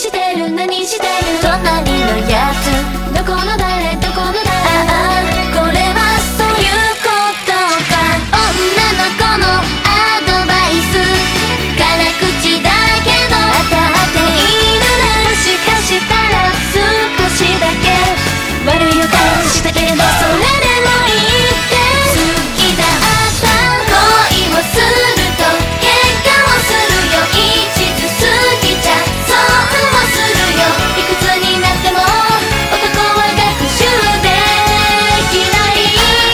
してる何してる隣のやつどこの誰どこの誰ああこれはそういうことか女の子のアドバイス辛口だけど当たっているねもしかしたら少しだけ悪い予感したけどそれでもいいって好きだった恋をすると喧嘩をするよ一途すぎちゃ損をするよいくつになっても男は学習できない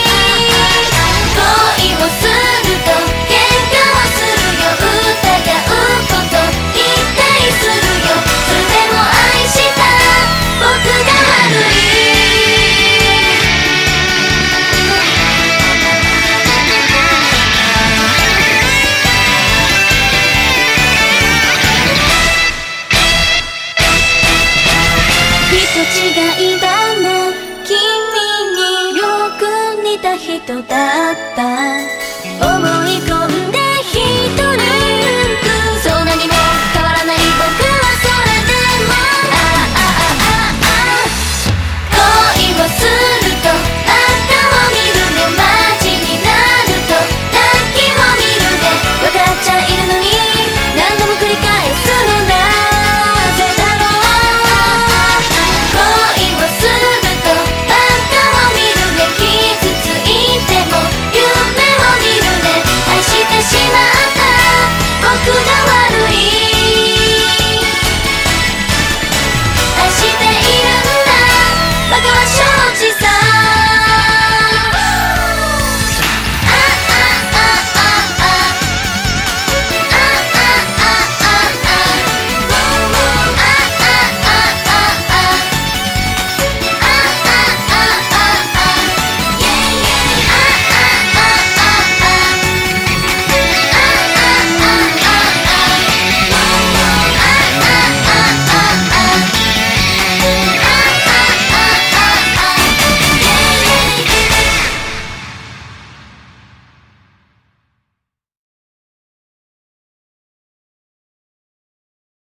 恋をすると喧嘩をするよ疑うこと否定するよそれでも愛した僕が悪い人違いだね君によく似た人だった